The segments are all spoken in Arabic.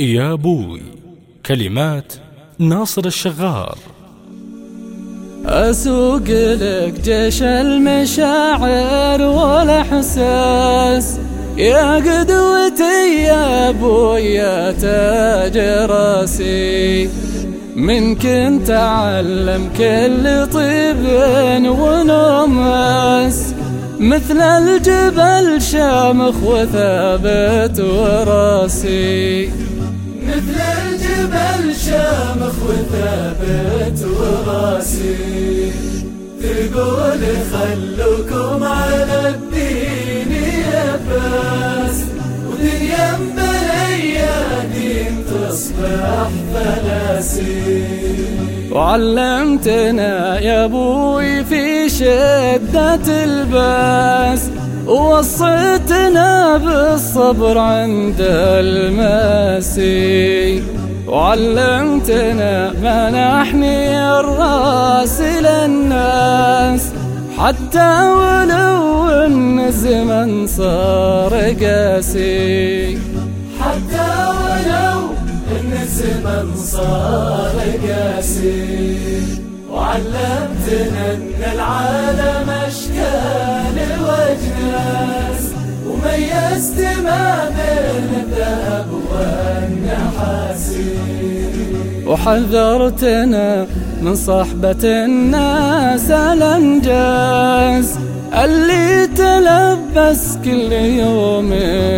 يا بوي. كلمات ناصر الشغار. أسوق لك جيش المشاعر والإحساس يا قدوتي يا أبوي يا تاج راسي، منك تعلم كل طيب ونماس، مثل الجبل شامخ وثابت وراسي، مثل الجبل شامخ وثابت وراسي. تقول خلوكم على الدين يباس، ودنيا بليادين تصبح فلاسي. وعلمتنا يا ابوي في شدة الباس، ووصيتنا بالصبر عند الماسي، وعلمتنا ما نحني الراس للناس، حتى ولو ان الزمن صار قاسي، حتى ولو ان الزمن صار قاسي. وعلمتنا ان العالم اشكال واجناس، وميزت ما بين الذهب والنحاس. وحذرتنا من صحبة الناس الانجاز، اللي تلبس كل يوم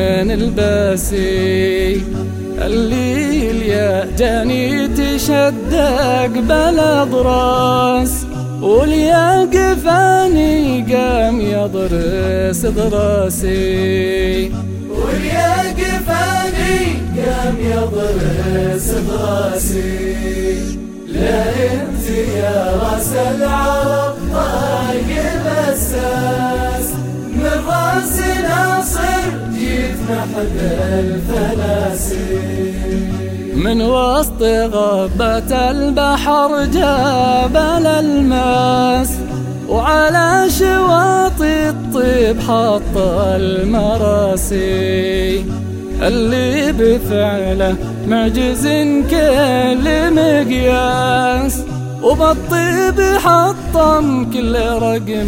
الباسي، اللي اليا جاني تشدق بلا ضراس، واليا قفاني قام يضرس ضراسي، واليا قفاني قام يضرس ضراسي. لا انت يا راس العرب طايق الاساس، من راس ناصر جيت محل الفلاسي، من وسط غابة البحر جبل الماس، وعلى شواطئ الطيب حط المراسي، اللي بفعله معجز كل مقياس، وبالطيب حطم كل رقم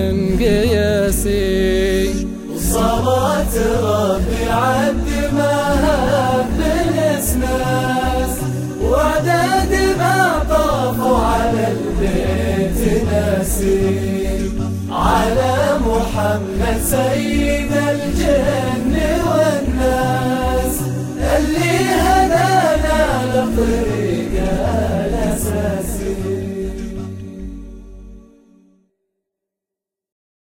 قياسي. وصلاة ربي عد ما هب بالاسناس، وعدد ما طافوا على البيت ناسي، على محمد سيد